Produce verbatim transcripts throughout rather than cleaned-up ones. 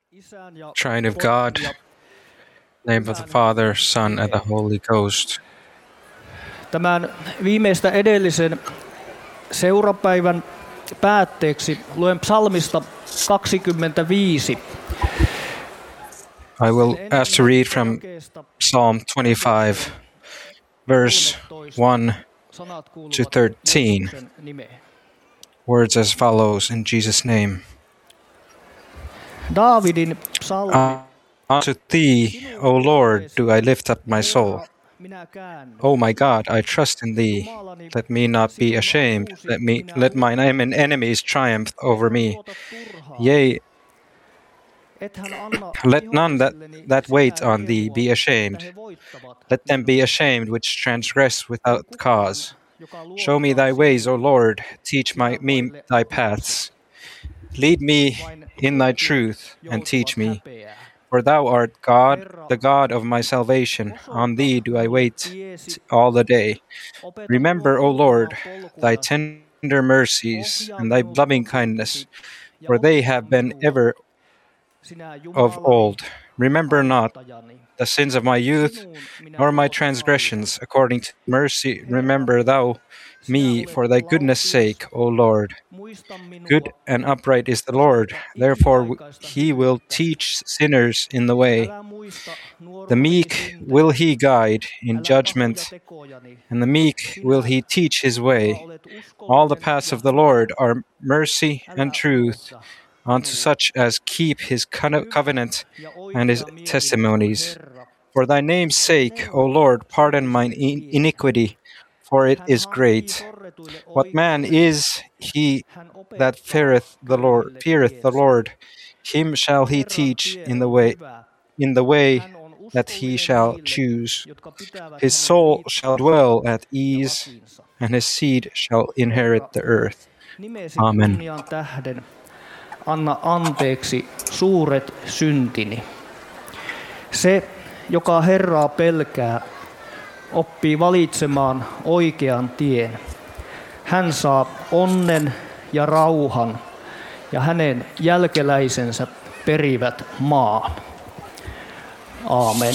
Trine of God, name of the Father, Son, and the Holy Ghost. Tämän viimeistä edellisen seurapäivän päätteeksi luen psalmista kaksikymmentäviisi. I will ask to read from Psalm twenty-five, verse one to thirteen. Words as follows in Jesus' name. Daavidin psalmi. Unto thee, O Lord, do I lift up my soul. O my God, I trust in thee. Let me not be ashamed. Let me let mine enemies triumph over me. Yea, let none that, that wait on thee be ashamed. Let them be ashamed which transgress without cause. Show me thy ways, O Lord. Teach my, me thy paths. Lead me in thy truth, and teach me. For thou art God, the God of my salvation. On thee do I wait all the day. Remember, O Lord, thy tender mercies and thy loving kindness, for they have been ever of old. Remember not the sins of my youth, nor my transgressions. According to mercy, remember thou me for thy goodness' sake, O Lord. Good and upright is the Lord, therefore he will teach sinners in the way. The meek will he guide in judgment, and the meek will he teach his way. All the paths of the Lord are mercy and truth unto such as keep his covenant and his testimonies. For thy name's sake, O Lord, pardon mine iniquity, for it is great. What man is he that feareth the Lord? Feareth the Lord, him shall he teach in the way, in the way that he shall choose. His soul shall dwell at ease, and his seed shall inherit the earth. Amen. Anna anteeksi suuret syntini. Se, joka Herraa pelkää, oppii valitsemaan oikean tien. Hän saa onnen ja rauhan, ja hänen jälkeläisensä perivät maan. Aamen.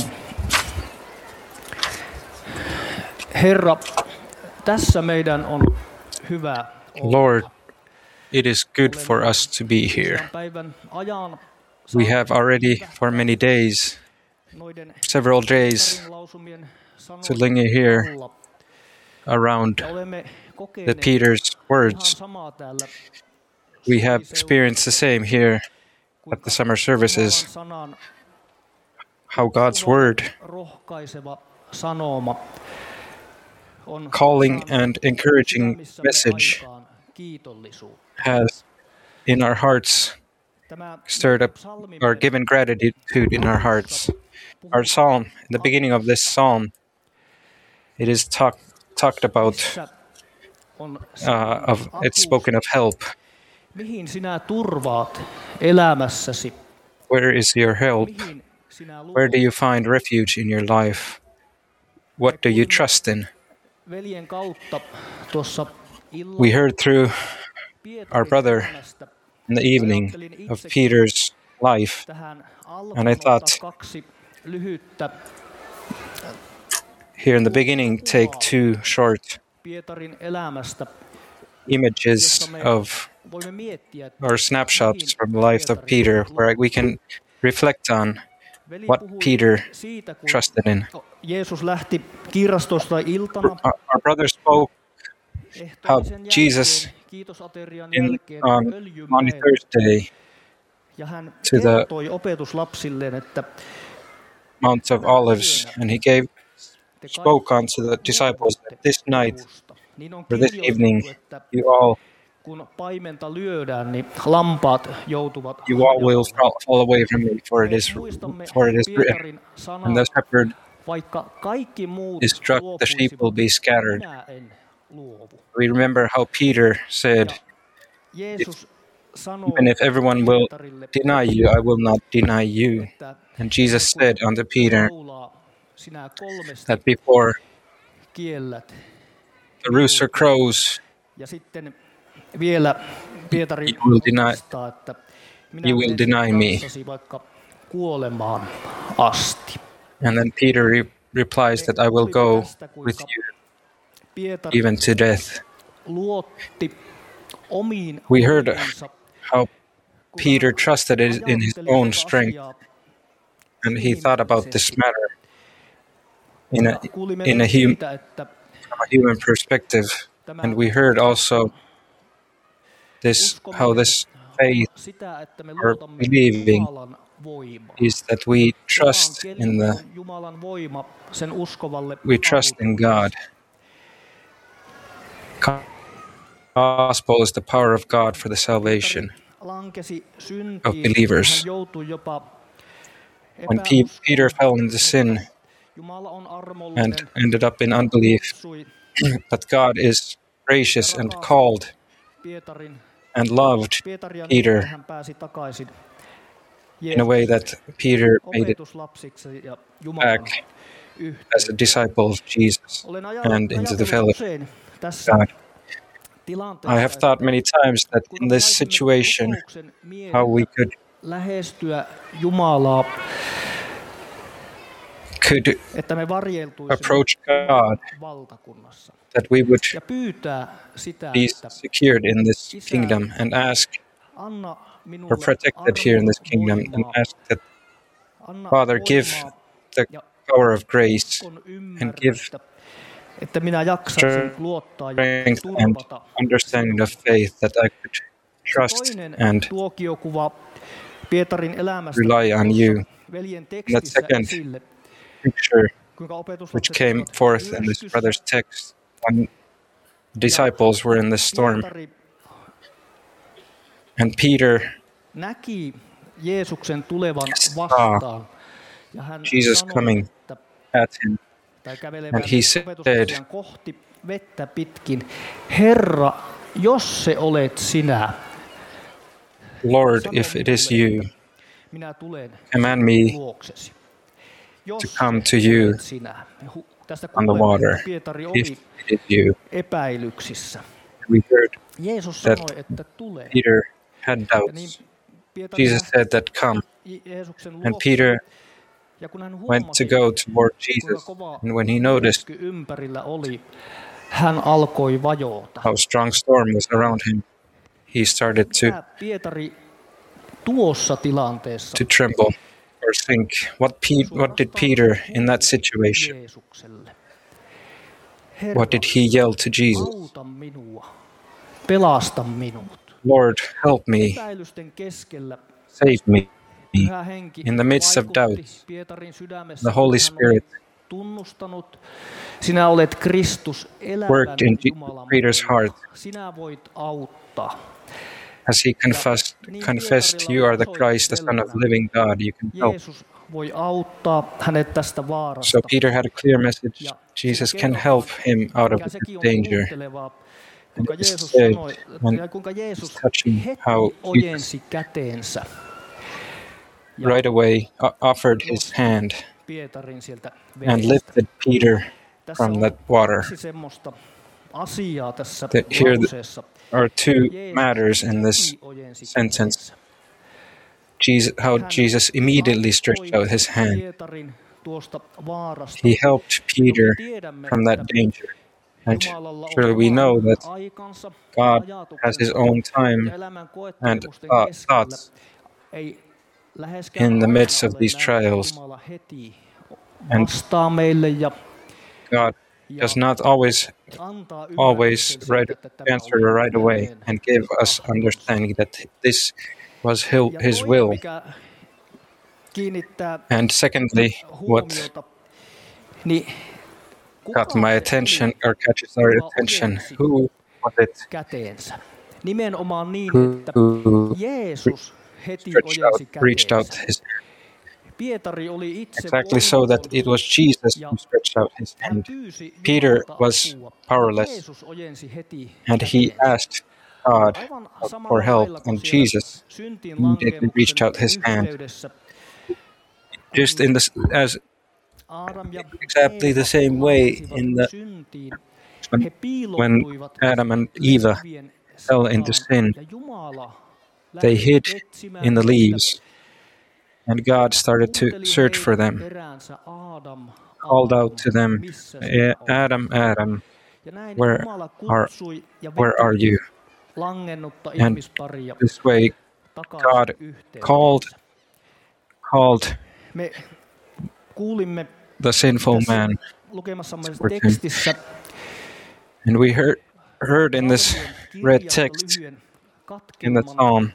Herra, tässä meidän on hyvä olla. Lord, it is good for us to be here. We have already for many days, several days, to linger here around the Peter's words. We have experienced the same here at the summer services, how God's word, calling and encouraging message, has in our hearts stirred up or given gratitude in our hearts. Our psalm, in the beginning of this psalm, it is talk, talked about, uh, of it's spoken of help. Where is your help? Where do you find refuge in your life? What do you trust in? We heard through our brother in the evening of Peter's life, and I thought here in the beginning take two short images of or snapshots from the life of Peter, where we can reflect on what Peter trusted in. Our, our brother spoke how Jesus in, on, on Thursday to the Mount of Olives, and he gave spoke unto the disciples that this night or this evening you all you all will fall, fall away from me, for it is for it is written, and the shepherd is struck, the sheep will be scattered. We remember how Peter said, if, even if everyone will deny you, I will not deny you. And Jesus said unto Peter that before the rooster crows, you will deny, you will deny me. And then Peter re- replies that I will go with you even to death. We heard how Peter trusted in his own strength, and he thought about this matter in a, in a, hum, from a human perspective. And we heard also this, how this faith or believing is that we trust in the we trust in God. Gospel is the power of God for the salvation of believers. When P- Peter fell into sin and ended up in unbelief, but God is gracious and called and loved Peter in a way that Peter made it back as a disciple of Jesus and into the fellowship of God. I have thought many times that in this situation, how we could could approach God, that we would be secured in this kingdom and ask or protected here in this kingdom and ask that, Father, give the power of grace and give strength and understanding of faith that I could trust and rely on you. And that second picture which came forth in this brother's text, when disciples were in the storm and Peter saw Jesus coming at him, and he said, Herra, jos se olet sinä, Lord, if it is you, command me to come to you on the water, if it is you. We heard that Peter had doubts. Jesus said that come, and Peter went to go toward Jesus, and when he noticed how strong storm was around him, he started to, to tremble or think. What, Pe- what did Peter in that situation? What did he yell to Jesus? Lord, help me, save me. In the midst of doubt, the Holy Spirit worked in Peter's heart as he confessed, confessed, you are the Christ, the Son of the living God, you can help. So Peter had a clear message. Jesus can help him out of this danger. And it is said, when it's touching how Jesus right away offered his hand and lifted Peter from that water. The, here are two matters in this sentence. Jesus, how Jesus immediately stretched out his hand. He helped Peter from that danger. And surely we know that God has his own time and uh, thoughts in the midst of these trials. And God does not always always right, answer right away and give us understanding that this was his will. And secondly, what got my attention or catches our attention, who was it who stretched out, reached out his hand? Exactly so that it was Jesus who stretched out his hand. Peter was powerless, and he asked God for help, and Jesus immediately reached out his hand. Just in this, as exactly the same way in the when, when Adam and Eve fell into sin, They hid in the leaves, and God started to search for them, called out to them, Adam, Adam, where are, where are you? And this way, God called, called the sinful man towards him. And we heard, heard in this red text in the Psalm,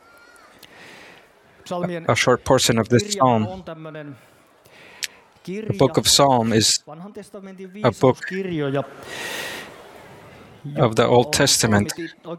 a short portion of this Psalm. The book of Psalm is a book of the Old Testament.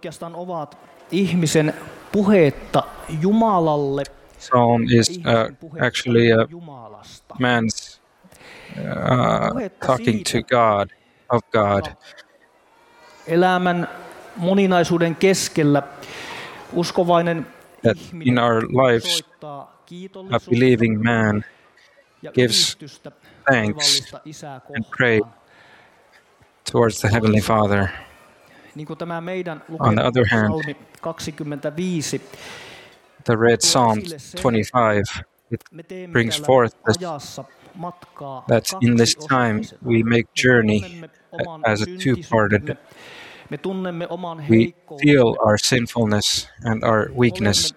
Psalm is uh, actually a man's uh, talking to God, of God. Elämän moninaisuuden keskellä uskovainen that in our lives, a believing man gives thanks and praise towards the Heavenly Father. On the other hand, the read Psalm twenty-five, it brings forth this, that in this time we make journey as a two-parted. We feel our sinfulness and our weakness.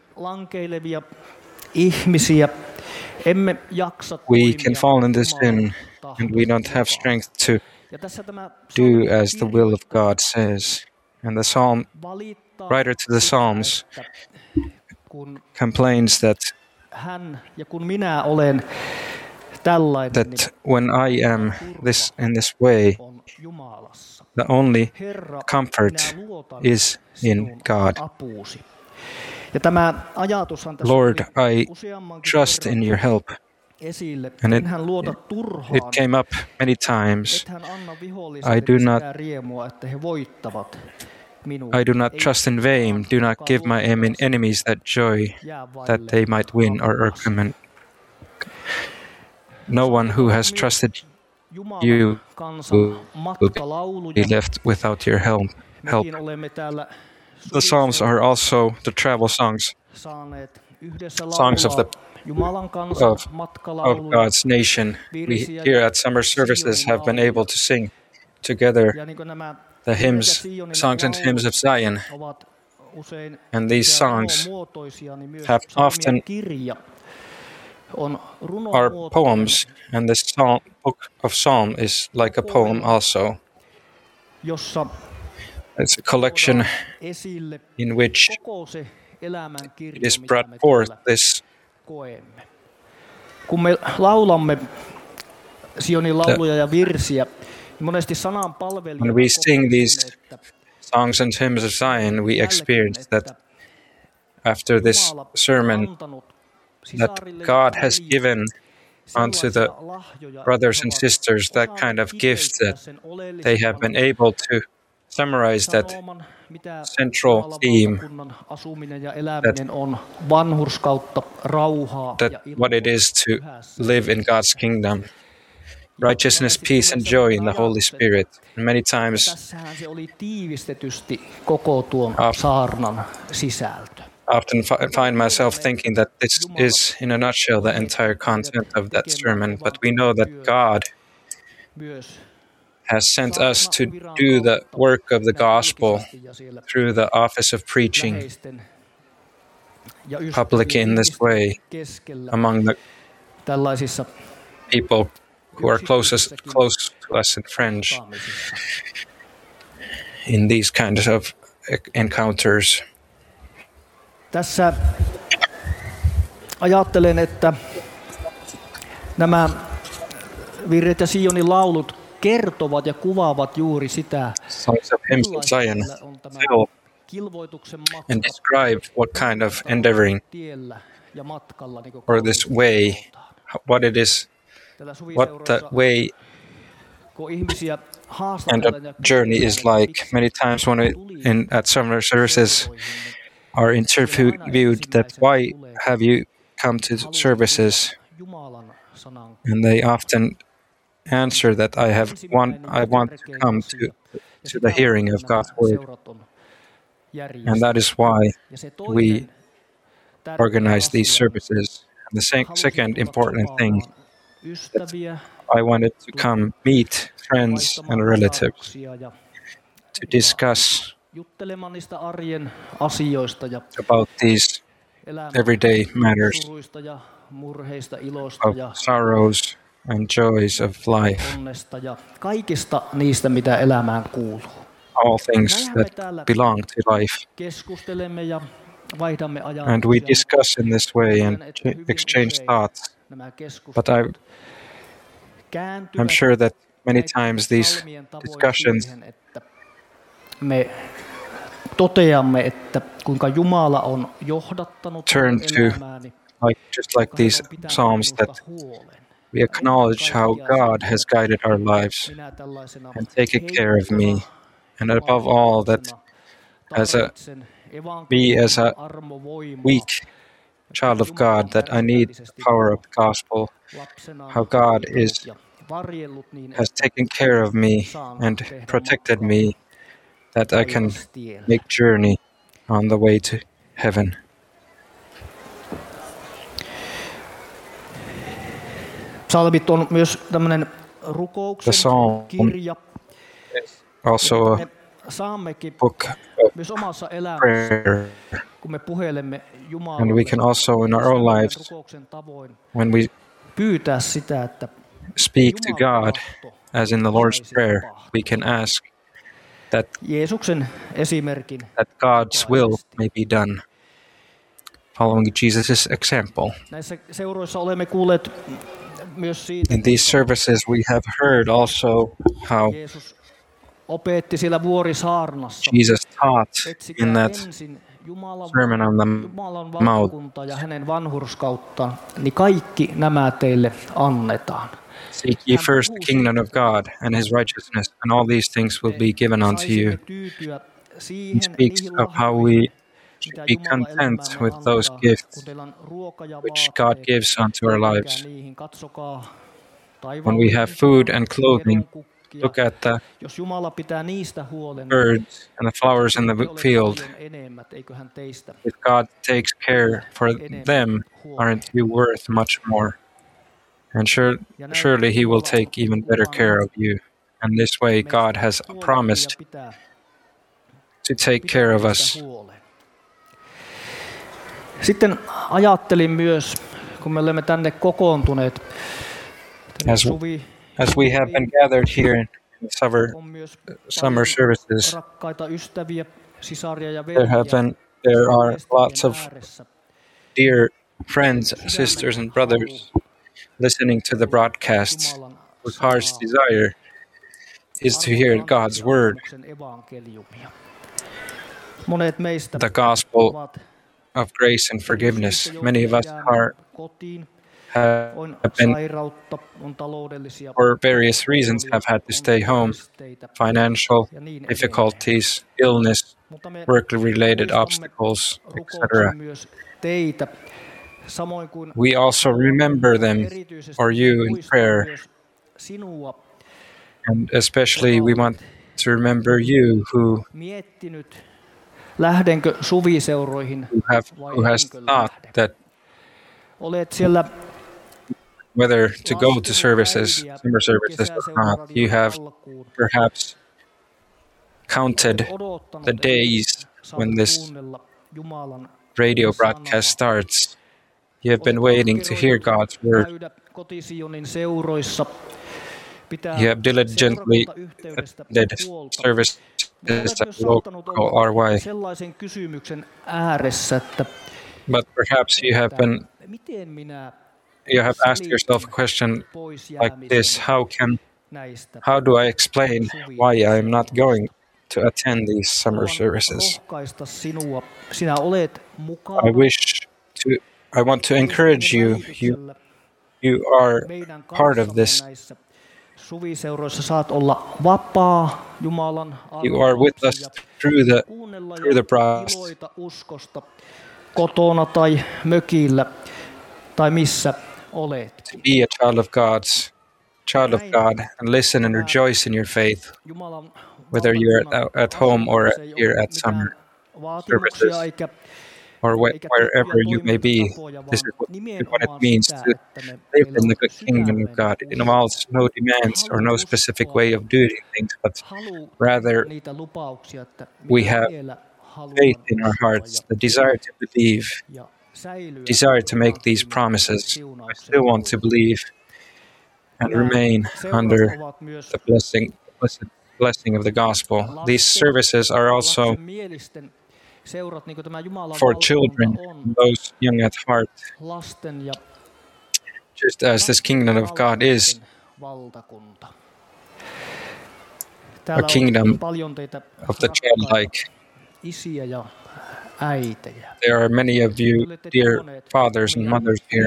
We can fall into sin, and we don't have strength to do as the will of God says. And the psalm writer to the Psalms complains that that when I am this in this way, the only comfort is in God. Lord, I trust in your help. And it, it came up many times. I do not I do not trust in vain. Do not give my enemies that joy that they might win or irk. No one who has trusted you will be left without your help. help. The Psalms are also the travel songs, songs of the of, of God's nation. We here at summer services have been able to sing together the hymns, songs and hymns of Zion. And these songs have often are poems, and the psalm, book of Psalm is like a poem also. It's a collection in which it is brought forth this. Kun me laulamme Sionin lauluja ja virsiä, monesti sanan palvelija. When we sing these songs and hymns of Zion, we experience that after this sermon, that God has given unto the brothers and sisters that kind of gift that they have been able to summarize that central theme, that, that what it is to live in God's kingdom, righteousness, peace, and joy in the Holy Spirit. And many times, often find myself thinking that this is, in a nutshell, the entire content of that sermon. But we know that God has sent us to do the work of the gospel through the office of preaching publicly in this way among the people who are closest, close to us and friends in these kinds of encounters. Tässä ajattelen, että nämä virret ja Sionin laulut kertovat ja kuvaavat juuri sitä, songs of hymns of Zion fill and describe what kind of endeavoring or this way, what it is, what the way and the journey is like. Many times when we, in at summer services, are interviewed that why have you come to services, and they often answer that I have want I want to come to to the hearing of God's word, and that is why we organize these services. And the sec- second important thing, that I wanted to come meet friends and relatives to discuss about these everyday matters of sorrows and joys of life, all things that belong to life. And we discuss in this way and ch- exchange thoughts. But I, I'm sure that many times these discussions turn to, like just like these psalms, that we acknowledge how God has guided our lives and taken care of me, and above all that as a me as a weak child of God, that I need the power of the gospel, how God is has taken care of me and protected me, that I can make journey on the way to heaven. Psalmit on myös tämmöinen rukouksen kirja. Also a book of prayer. And we can also in our own lives, when we speak to God, as in the Lord's Prayer, we can ask that, that God's will may be done, following Jesus' example. In these services we have heard also how Jesus taught in that Sermon on the Mount, seek ye first the kingdom of God and his righteousness, and all these things will be given unto you. He speaks of how we should be content with those gifts which God gives unto our lives. When we have food and clothing, look at the birds and the flowers in the field. If God takes care for them, aren't you worth much more? And sure, surely he will take even better care of you. And this way God has promised to take care of us. Sitten ajattelin myös, kun me olemme tänne kokoontuneet, as, as we have been gathered here in summer, summer services, there have been, there are lots of dear friends, sisters and brothers listening to the broadcasts whose heart's desire is to hear God's word. The gospel of grace and forgiveness. Many of us are have been, for various reasons, have had to stay home. Financial difficulties, illness, work-related obstacles, et cetera. We also remember them, or you, in prayer. And especially we want to remember you who lähdenkö suviseuroihin who, have, who has thought that whether to go to services, summer services or not, you have perhaps counted the days when this radio broadcast starts. You have been waiting to hear God's word. You have diligently attended services at local R Y. But perhaps you have been, you have asked yourself a question like this: How can, how do I explain why I am not going to attend these summer services? I wish to, I want to encourage you. You, you are part of this. You are with us through the through the process. Kotona tai mökillä tai missä olet. To be a child of God's child of God and listen and rejoice in your faith, whether you're at, at home or here at summer services. or wh- wherever you may be. This is what, what it means to live in the good kingdom of God. It involves no demands or no specific way of doing things, but rather we have faith in our hearts, the desire to believe, desire to make these promises. I still want to believe and remain under the blessing, blessed blessing of the gospel. These services are also for children, those young at heart, just as this kingdom of God is a kingdom of the childlike. There are many of you, dear fathers and mothers here.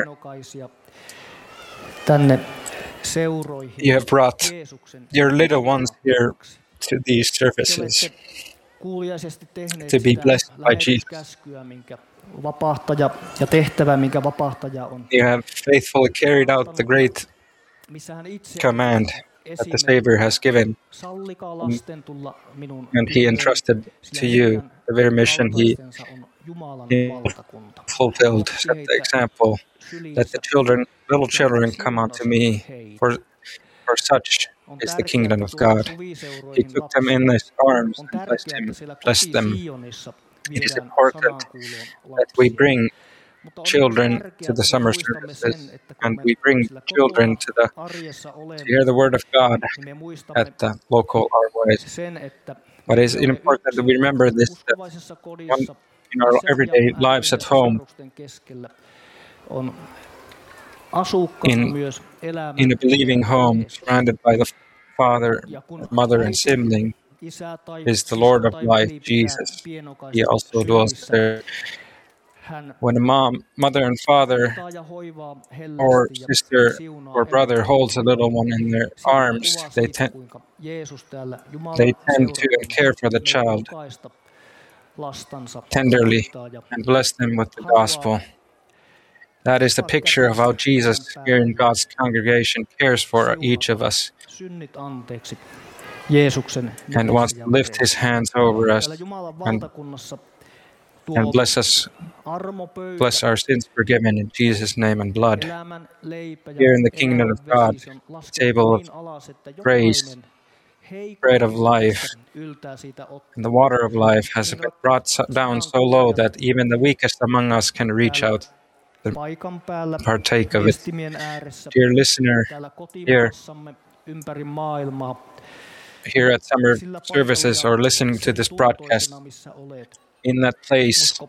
You have brought your little ones here to these services to be blessed by Jesus. You have faithfully carried out the great command that the Savior has given, and He entrusted to you the very mission He, he fulfilled. Set the example that the children, little children, come unto me, for for such is the kingdom of God. He took them in His arms and blessed him, blessed them. It is important that we bring children to the summer services, and we bring children to the to hear the word of God at the local R Y S. But it's important that we remember this, that one, in our everyday lives at home, in, in a believing home, surrounded by the father, mother, and sibling, is the Lord of life, Jesus. He also dwells there. When a mom, mother and father, or sister or brother holds a little one in their arms, they, te- they tend to care for the child tenderly and bless them with the gospel. That is the picture of how Jesus here in God's congregation cares for each of us and wants to lift His hands over us and and bless us, bless our sins forgiven in Jesus' name and blood. Here in the kingdom of God, the table of grace, bread of life, and the water of life has been brought down so low that even the weakest among us can reach out and partake of it. Dear listener, here, here at summer services or listening to this broadcast, in that place,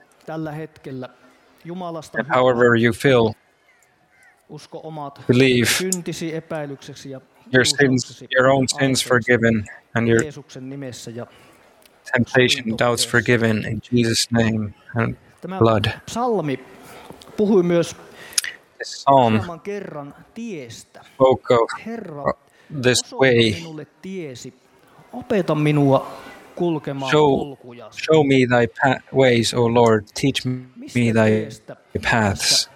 and however you feel, believe your sins, your own sins forgiven, and your temptation, doubts forgiven in Jesus' name and blood. This psalm spoke of this way. Show, show me thy pa- ways, O Lord. Teach me thy paths.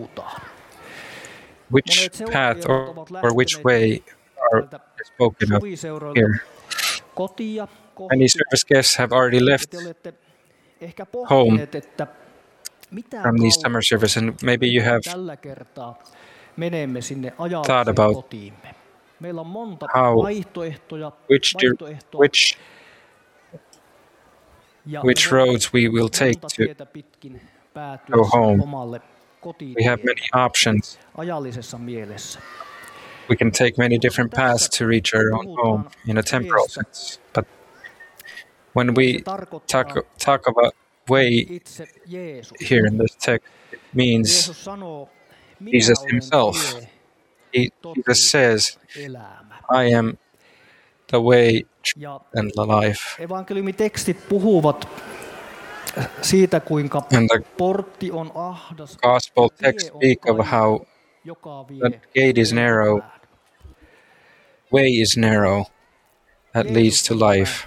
Which path or, or which way are spoken of here? Many service guests have already left home from these summer services, and maybe you have thought about how, which, which which roads we will take to go home. We have many options. We can take many different paths to reach our own home in a temporal sense. But when we talk, talk about way here in this text, it means Jesus Himself. He, Jesus says, I am the way and the life. And the gospel text speak of how the gate is narrow, way is narrow, that leads to life.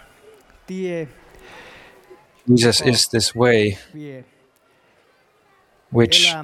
Jesus is this way which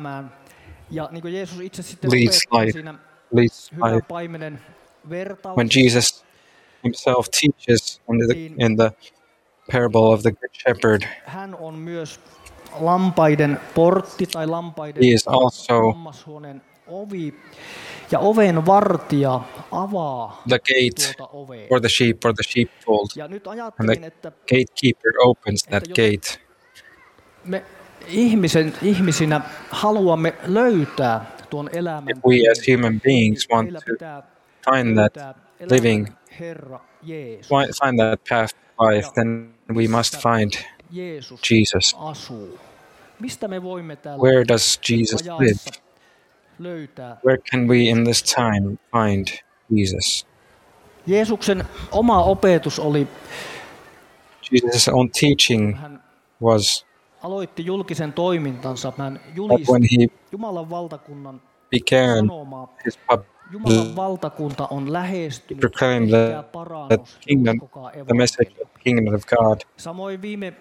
leads life, leads life. When Jesus Himself teaches in the, in the parable of the Good Shepherd, lampaiden portti tai lampaiden He is also lammashuoneen ovi ja oven vartija avaa the gate tuota ovea. for the sheep or the sheepfold. Ja nyt And ajattelin, the että gatekeeper opens that jos- gate. me ihmisen, ihmisinä haluamme löytää tuon elämän. If we as human beings want Meillä to pitää find that löytää elämän living, Herra Jeesus. fi- find that path of life, then we must find Jeesus Jesus. asuu. Mistä me voimme täällä Where does Jesus live? ajassa löytää? Where can we in this time find Jesus? Jeesuksen oma opetus oli, Jesus' own teaching hän was aloitti julkisen toimintansa, hän that julisti when he Jumalan valtakunnan began sanomaa. his public Jumalan valtakunta on lähestynyt, proclaimed tehkää the, parannus the ja kingdom, uskokaa the message evankeliumia. of the kingdom of God. Samoin viime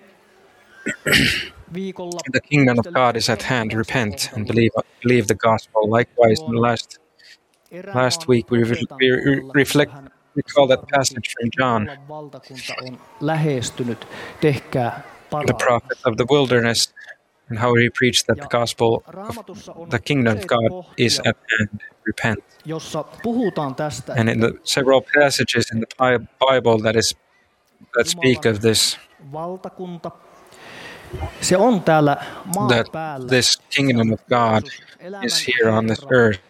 viikolla The kingdom of God is at hand. Repent and believe believe the gospel. Likewise, in the last last week we, re- we re- reflect recall that passage from John, Jumalan valtakunta on lähestynyt, tehkää the parannus. prophet of the wilderness, and how he preached that the gospel of Raamatussa on the kingdom of useita God is kohtia, at hand. Repent. jossa puhutaan tästä, And in the several passages in the Bi- Bible that is that speak of this, valtakunta, se on täällä maan that päällä. this kingdom of God is here on this earth,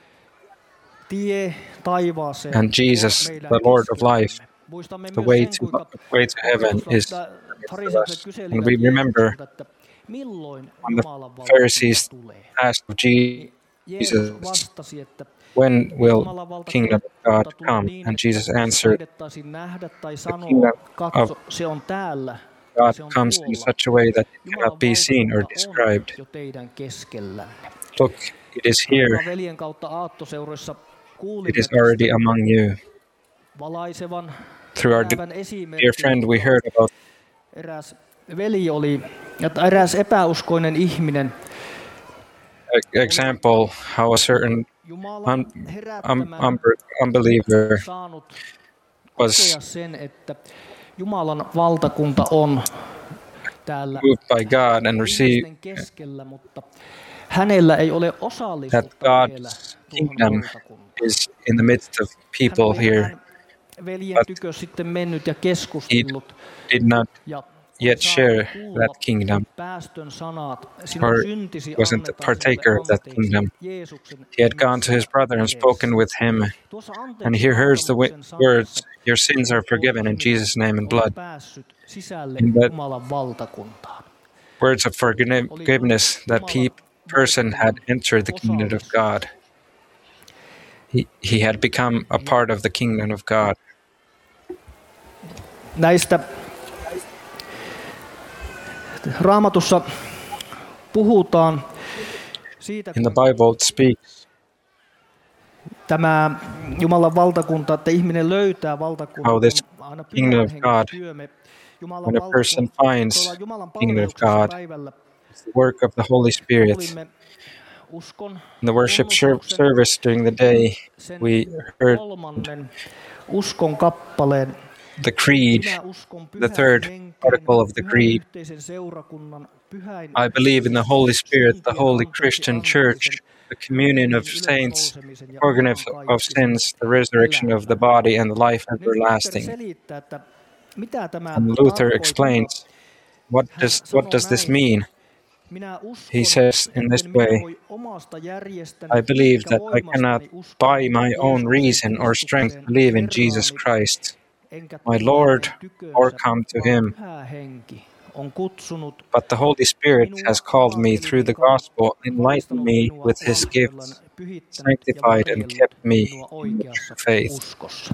Tie taivaaseen and Jesus, on meidän the Lord of keskellämme. life, Muistamme the myös way sen, to kuinka way to heaven is tuossa with fariseukset us. kyselivät And we remember Jeesukselta, että milloin when the Jumalan valtakunta Pharisees tulee. asked of Jeesus Jesus, vastasi, että when will Jumalan kingdom of God valtakunta tulee come? niin, And että Jesus sitä answered, taidettaisiin nähdä tai sanoa, kingdom katso, of se on täällä, God se on comes in tuolla. such a way that it Jumalan cannot be seen or valtakunta described. on jo teidän keskellänne. Look, it is here. Veljen kautta aattoseuroissa It kuulimme is already among you. valaisevan Through our elävän dear esimerkin. friend, we heard about Eräs veli oli, että eräs epäuskoinen ihminen an example how a certain Jumalan un, um, herättämään um, unbeliever saanut was kokea sen, että Jumalan valtakunta on täällä moved by God and received ihmisten keskellä, mutta hänellä ei ole that osallisuutta vielä God's tuohon kingdom valtakuntaan. is in the midst of Hän people oli here. tämän veljen but tykö sitten mennyt ja keskustellut Did not ja yet saanut share kuulla that kingdom, päästön sanat, sinun or syntisi wasn't a annetaan partaker sinulle of that anteeksi kingdom. Jeesuksen He had gone to his nimessä brother and edessä. spoken with him, Tuossa and he hears the wi- anteeksiantamuksen words, sanassa "Your sins are forgiven in Jesus' name and on blood." päässyt sisälle In that- Jumalan valtakuntaan. Words of forgiveness that pe- person had entered the kingdom of God. He, he had become a part of the kingdom of God. Näistä Raamatussa puhutaan siitä, In the kun Bible, it speaks tämä Jumalan valtakunta, että ihminen löytää valtakunnan, How this on aina kingdom of pyhän God, hengen työ. Me Jumalan when a person valtakunta- finds tuolla Jumalan the kingdom of palveluksessa God, päivällä it's the work of the Holy Spirit. kuulimme uskon In the worship ser- tunnustuksen, service during the day, sen we heard kolmannen uskon kappaleen. the creed, Minä uskon the pyhään third henkeen, article of the pyhän creed. yhteisen seurakunnan, pyhäin I believe in the Holy Spirit, the syntien Holy anteeksi Christian antamisen, Church, the communion of hengen saints, ylösnousemisen ja forgiveness of iankaikkisen sins, the resurrection of the body, and the life Nyt Luther everlasting. selittää, että mitä tämä And Luther tarkoittaa. explains, what does what does this mean? Minä uskon, He says in this etten minä way, voi omasta järjestäni I believe eikä that I cannot voimastani uskoa by my own Jeesuksen reason or strength Kristukseen believe in Jesus Herraani, Christ, enkä my tulla Lord, hänen tyköönsä, or come to vaan him. Pyhä henki on kutsunut But the Holy Spirit has called me through the gospel, enlightened me with his gifts, sanctified and kept me in the true faith. uskossa.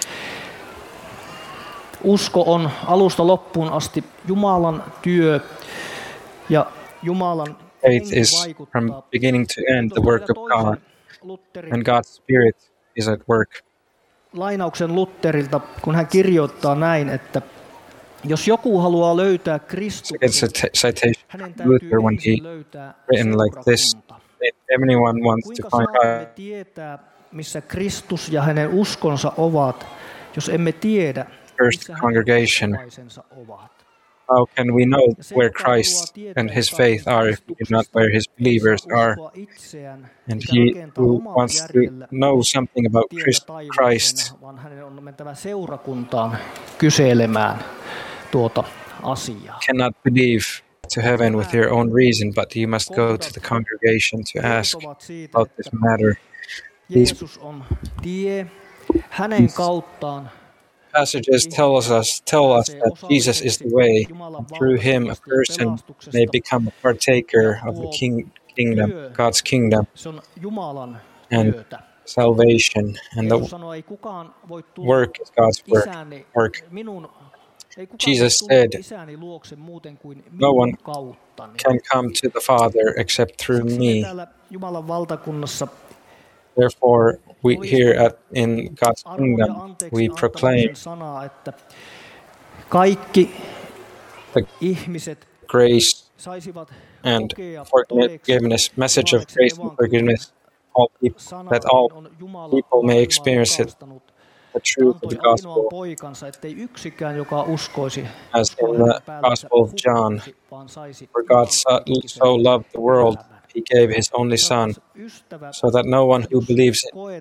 Usko on alusta loppuun asti Jumalan työ ja Jumalan Faith henki is vaikuttaa. from beginning to end the work of God, Lutterin and God's Spirit is at work. lainauksen Lutterilta, kun hän kirjoittaa näin, että jos joku haluaa löytää Second Kristuksen, cita- citation hänen from täytyy Luther when he ensin löytää written like this: seurakunta. if anyone wants to Kuinka find saamme God, tietää, missä Kristus ja hänen uskonsa ovat, jos emme tiedä, First missä hänen congregation. uskovaisensa ovat? How can we know where Christ and his faith are if we do not where his believers are? And he who wants to know something about Christ cannot believe to heaven with your own reason, but you must go to the congregation to ask about this matter. These passages tell us, tell us that Jesus is the way, and through him a person may become a partaker of the king, kingdom, God's kingdom, and salvation, and the work is God's work. work. Jesus said, no one can come to the Father except through me. Therefore, we here at, in God's kingdom, we proclaim the grace and forgiveness, message of grace and forgiveness, all people, that all people may experience it, the truth of the gospel, as in the Gospel of John, for God so, so loved the world, he gave his only Son, so that no one who believes in,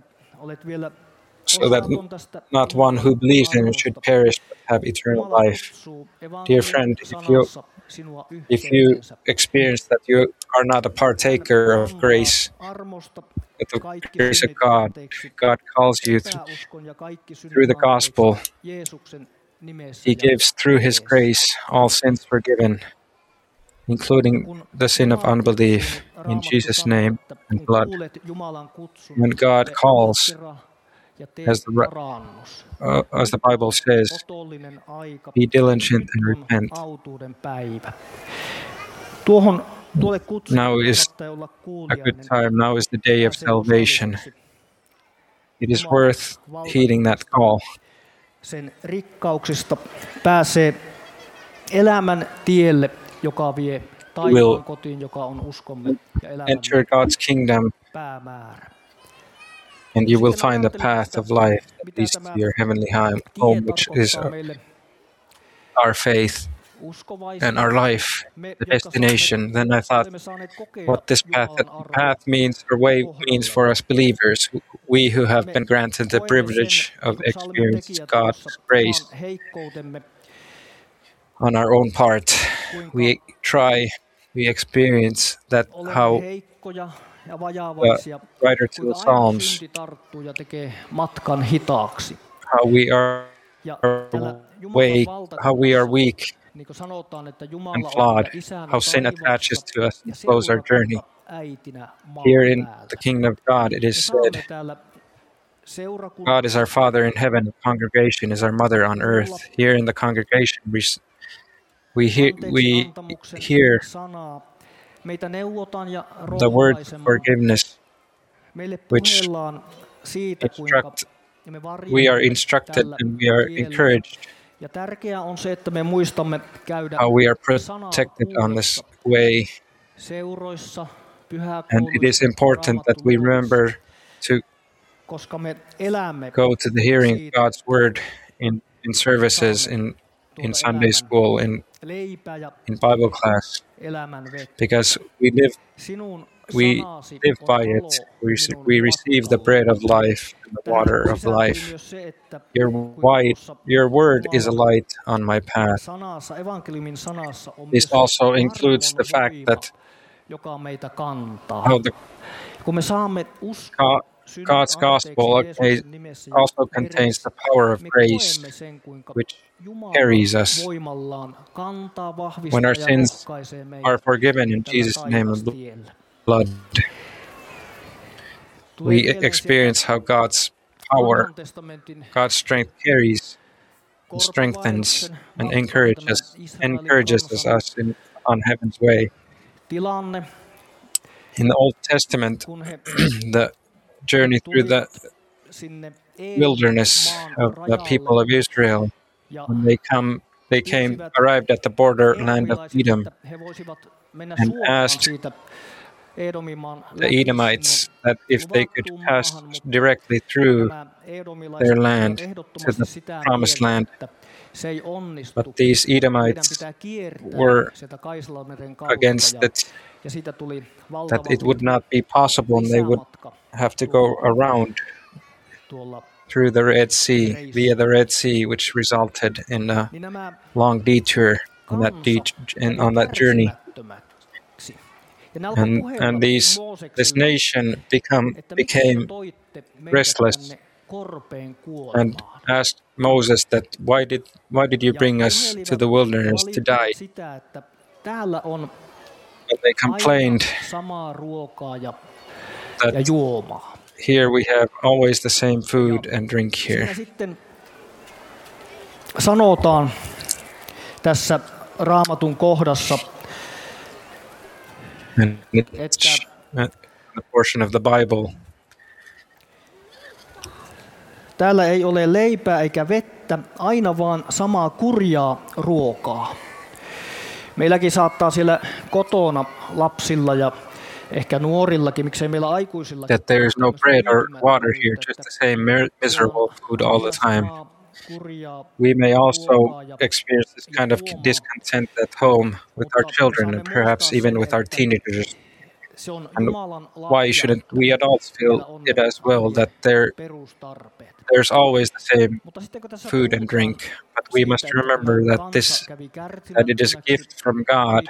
so that not one who believes in him should perish but have eternal life. Dear friend, if you if you experience that you are not a partaker of grace, the grace of God, God calls you th- through the gospel. He gives through his grace all sins forgiven, including the sin of unbelief, in Jesus' name and blood. When God calls, as the, uh, as the Bible says, be diligent and repent. Now is a good time, now is the day of salvation. It is worth heeding that call. Sen rikkauksista pääsee elämän tielle, joka vie taivaan kotiin, joka on uskomme ja elämämme enter God's kingdom, päämäärä. and you will find the path of life that leads to your heavenly home, which is our faith and our life, the destination. Then I thought, what this path, path means, or way means for us believers, we who have been granted the privilege of experiencing God's grace on our own part. We try, we experience that how the writer to the Psalms, how we are weak, how we are weak and flawed, how sin attaches to us and slows our journey. Here in the kingdom of God, it is said, God is our Father in heaven, the congregation is our mother on earth. Here in the congregation, we, we, hear, we hear the word forgiveness, which instruct, we are instructed and we are encouraged how we are protected on this way. And it is important that we remember to go to the hearing of God's word in, in services, in, in Sunday school, in, in Bible class, because we live we live by it. We, we receive the bread of life and the water of life. Your, white, your word is a light on my path. This also includes the fact that how the, God, God's gospel also contains the power of grace, which carries us. When our sins are forgiven in Jesus' name and blood, we experience how God's power, God's strength carries, and strengthens, and encourages, encourages us in, on heaven's way. In the Old Testament, the journey through the wilderness of the people of Israel, when they come, they came, arrived at the borderland of Edom, and asked the Edomites, that if they could pass directly through their land to the promised land. But these Edomites were against it, that it would not be possible, and they would have to go around through the Red Sea, via the Red Sea, which resulted in a long detour on that, de- in, on that journey. And, and these, this nation become, became restless and asked Moses that why did why did you bring us to the wilderness to die? And they complained that here we have always the same food and drink here. Sanotaan tässä Raamatun kohdassa, and it's a portion of the Bible. Täällä ei ole leipää eikä vettä, aina vaan samaa kurjaa ruokaa. Meilläkin saattaa siellä kotona lapsilla ja ehkä nuorillakin, miksei meillä aikuisilla. That there is no bread or water here, just the same miserable food all the time. We may also experience this kind of discontent at home with our children and perhaps even with our teenagers. And why shouldn't we adults feel it as well, that there, there's always the same food and drink? But we must remember that this, that it is a gift from God.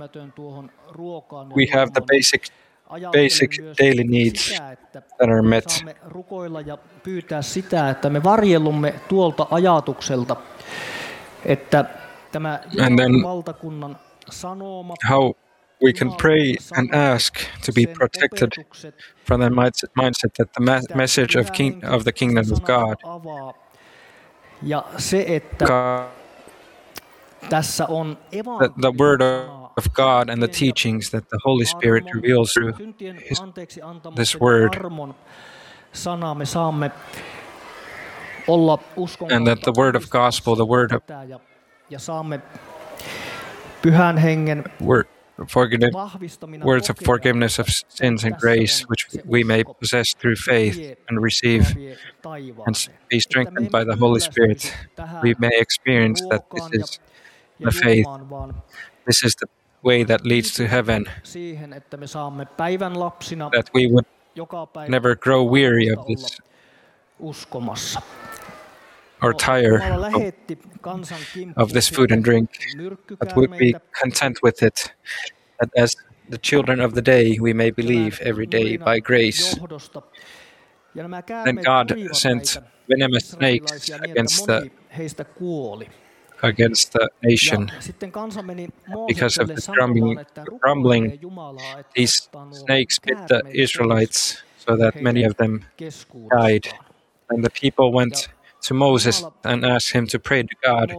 We have the basic, basic daily needs that are met. Pyytää sitä, että me varjelumme tuolta ajatukselta, että tämä valtakunnan sanoma. How we can pray and ask to be protected from the mindset that the message of, king, of the kingdom of God, that the word of God and the teachings that the Holy Spirit reveals through his, this word, and that the word of gospel, the word of Pyhän Hengen word, Forgive, words of forgiveness of sins and grace, which we may possess through faith and receive and be strengthened by the Holy Spirit. We may experience that this is the faith. This is the way that leads to heaven, that we would never grow weary of this or tire of, of this food and drink, but would be content with it, that as the children of the day we may believe every day by grace. Then God sent venomous snakes against the, against the nation. Because of this grumbling, grumbling, these snakes bit the Israelites so that many of them died. And the people went to Moses and asked him to pray to God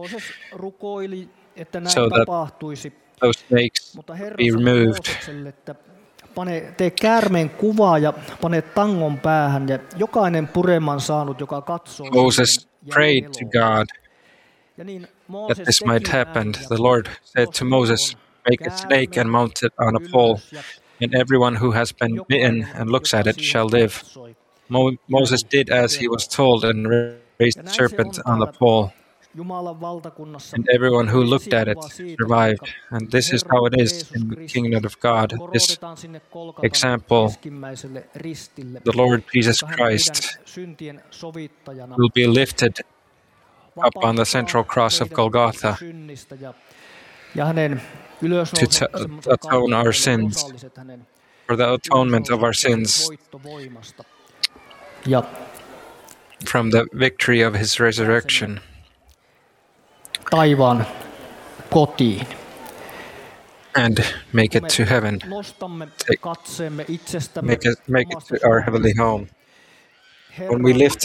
so that those snakes be removed. Pane, tee käärmeen kuvaa ja pane tangon päähän ja jokainen pureman saanut, joka katsoo. Moses prayed to God that this might happen. The Lord said to Moses, make a snake and mount it on a pole, and everyone who has been bitten and looks at it shall live. Mo- Moses did as he was told and raised the serpent on the pole, and everyone who looked at it survived. And this is how it is in the kingdom of God. This example, the Lord Jesus Christ will be lifted up on the central cross of Golgotha to t- atone our sins, for the atonement of our sins, from the victory of his resurrection. Taivaan kotiin. And make it to heaven. Take, make it, make it to our heavenly home. When we lift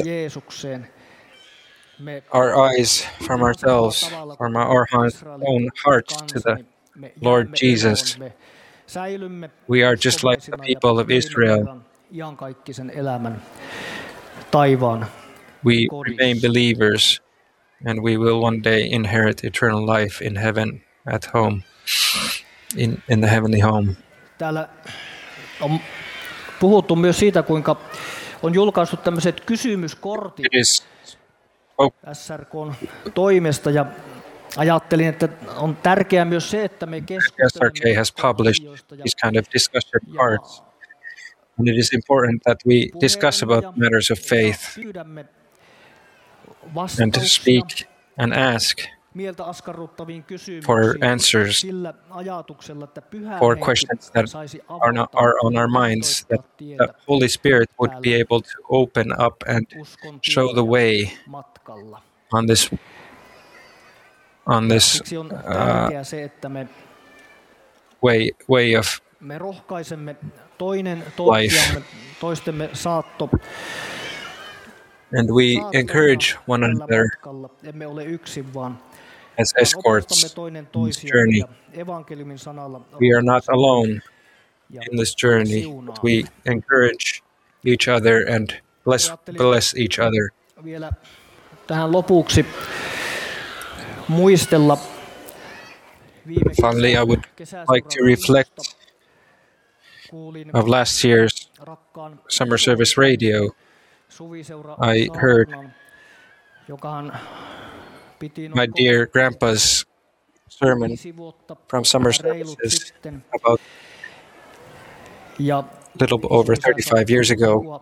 our eyes from ourselves, from our own hearts to the Lord Jesus, we are just like the people of Israel. We remain believers, and we will one day inherit eternal life in heaven at home, in, in the heavenly home. On puhuttu myös siitä, kuinka on julkaissut tämmöiset kysymyskortit S R K:n toimesta, ja ajattelin, että on tärkeää myös se, että me keskustelemme. S R K has published these kind of discussion cards, and it is important that we discuss about matters of faith and to speak and ask for answers for questions that are, not, are on our minds, that the Holy Spirit would be able to open up and show the way on this on this uh, way way of me rohkaisemme toinen toisiamme, toistemme saatto. And we encourage one another emme ole yksin, vaan as escorts in this journey. We are not alone in this journey, but we encourage each other and bless, bless each other. Vielä tähän lopuksi muistella. Finally, I would like to reflect of last year's summer service radio. I heard my dear grandpa's sermon from summer services about a little over thirty-five years ago.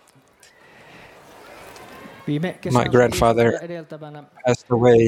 My grandfather passed away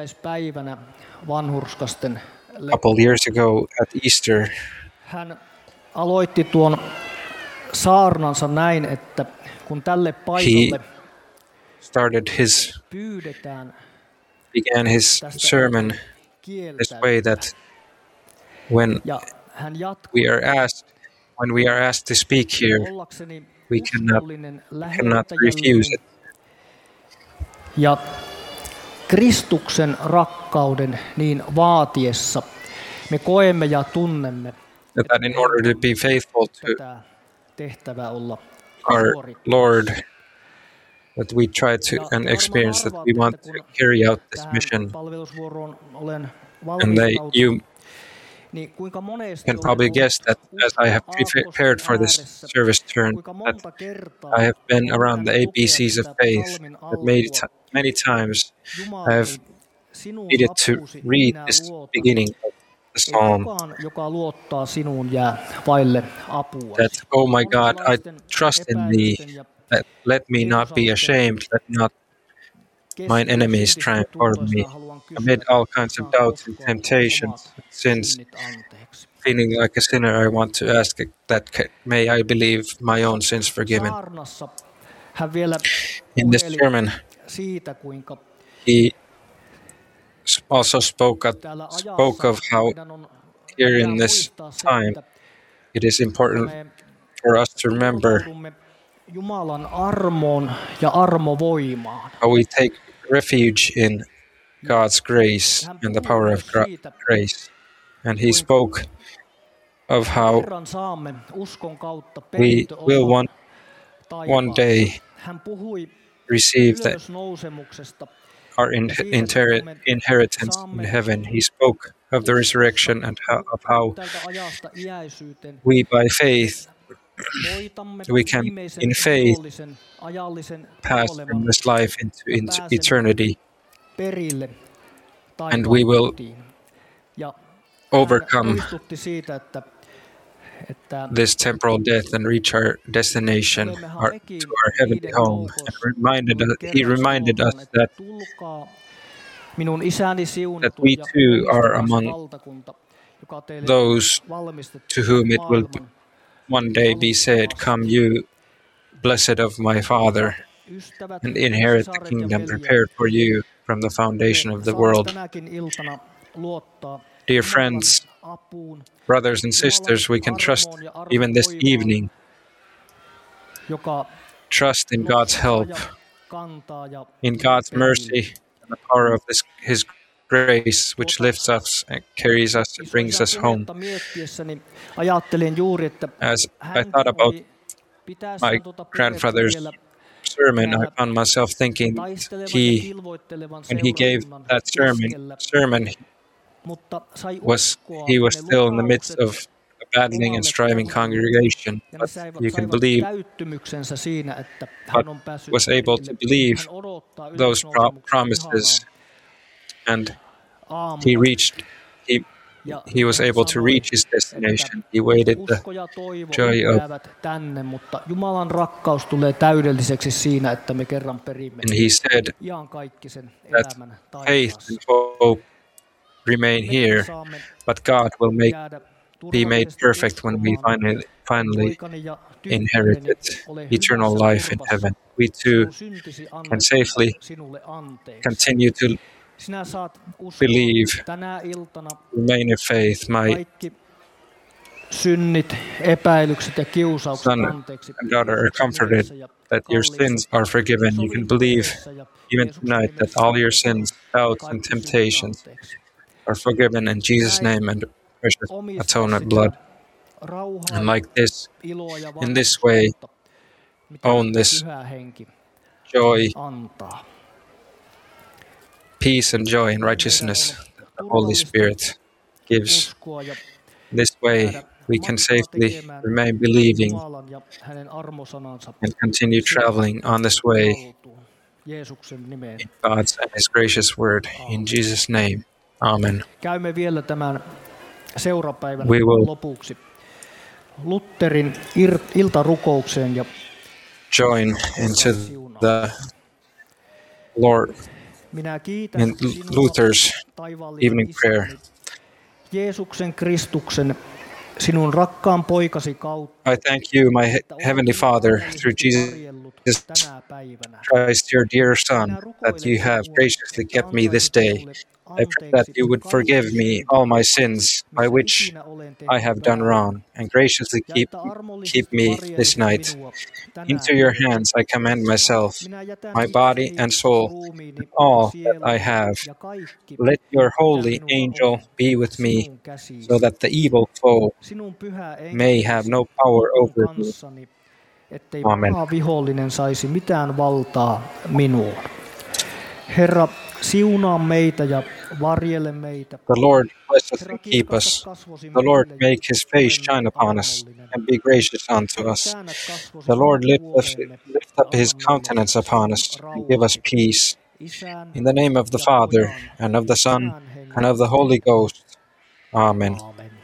a couple of years ago at Easter. Hän aloitti tuon saarnansa näin, että kun tälle paikalle started his began his sermon this way, that when we are asked when we are asked to speak here, we cannot cannot refuse it. Ja Kristuksen rakkauden niin vaatiessa me koemme ja tunnemme, that in order to be faithful to tehtävää olla our Lord, that we try to and experience that we want to carry out this mission, and that you can probably guess that as I have prepared for this service turn, that I have been around the A B Cs of faith, that many, many times I have needed to read this beginning of the psalm, that, oh my God, I trust in thee, that let me not be ashamed, let not mine enemies triumph over me. Amid all kinds of doubts and temptations, sins, feeling like a sinner, I want to ask that may I believe my own sins forgiven. In this sermon, he also spoke, at, spoke of how here in this time it is important for us to remember how we take refuge in God's grace and the power of grace. And he spoke of how we will one, one day receive the, our in, inter, inheritance in heaven. He spoke of the resurrection and how, of how we by faith we can in faith pass from this life into, into eternity, and we will overcome this temporal death and reach our destination, our, to our heavenly home. And reminded us, he reminded us that, that we too are among those to whom it will one day be said, "Come you, blessed of my Father, and inherit the kingdom prepared for you from the foundation of the world." Dear friends, brothers and sisters, we can trust even this evening, trust in God's help, in God's mercy, and the power of this, His grace, which lifts us and carries us and brings us home. As I thought about my grandfather's sermon, I found myself thinking he, when he gave that sermon, sermon was he was still in the midst of a battling and striving congregation, but you can believe, but was able to believe those pro- promises, and he reached, he, he was able to reach his destination. He waited the joy of, and he said that faith and hope remain here, but God will make be made perfect when we finally, finally inherit eternal life in heaven. We too can safely continue to believe, remain in faith. My son and daughter are comforted that your sins are forgiven. You can believe even tonight that all your sins, doubts, and temptations are forgiven in Jesus' name and precious atonement blood. And like this, in this way, own this joy, peace and joy and righteousness that the Holy Spirit gives. This way, we can safely remain believing and continue traveling on this way in God's and His gracious word. In Jesus' name, Amen. We will Lutherin iltarukoukseen ja join into the Lord in Luther's evening prayer. Jeesuksen Kristuksen, sinun rakkaan poikasi kautta. I thank you, my Heavenly Father, through Jesus Christ, your dear Son, that you have graciously kept me this day. I pray that you would forgive me all my sins by which I have done wrong, and graciously keep keep me this night. Into your hands I commend myself, my body and soul, and all that I have. Let your holy angel be with me, so that the evil foe may have no power over me. Amen. Vihollinen saisi mitään valtaa minuun. Herra, siunaa meitä ja varjele meitä. The Lord bless us and keep us. The Lord make his face shine upon us and be gracious unto us. The Lord lift up, lift up his countenance upon us and give us peace. In the name of the Father, and of the Son, and of the Holy Ghost. Amen.